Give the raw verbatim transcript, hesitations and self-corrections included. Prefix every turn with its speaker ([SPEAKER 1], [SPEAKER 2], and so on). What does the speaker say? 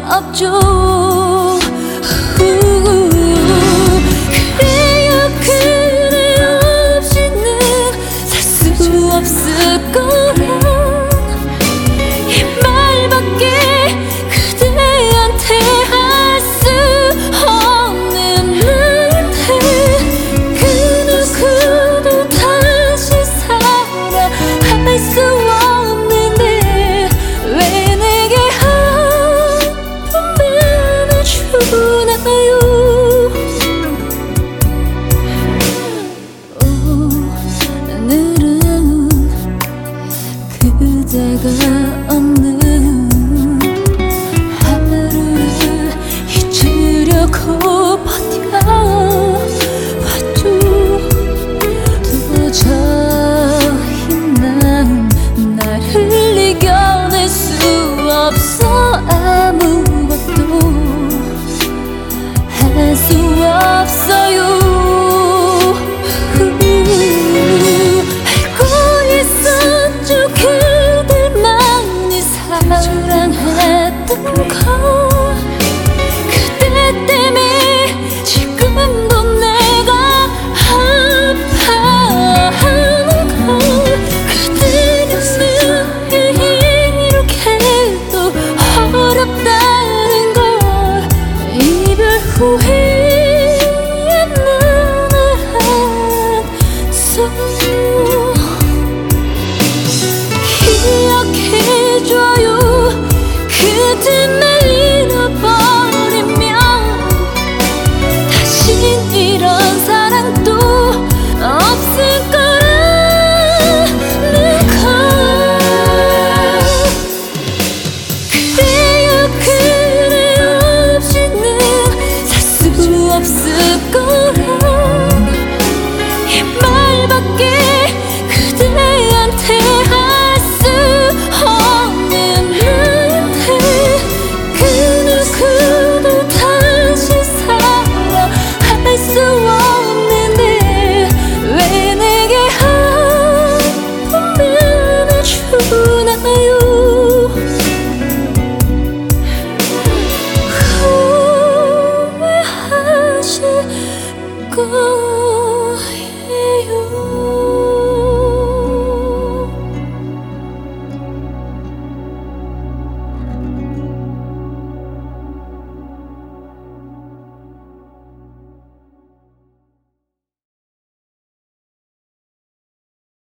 [SPEAKER 1] 없죠. 그래요 그대 없이는 살 수 없을 거란 이 말밖에 그대한테 할 수 없는 나한테 그 누구도 다시 사랑할 수 없는데 왜 내게 아픔만을 주나요. 오늘은 그대가 없는 하루를 잊으려고 버텨왔죠. 도저히 난 나를 이겨낼 수 없어. 아무것도 할 수 없어요. 알고 있었죠 그들만이 사랑했던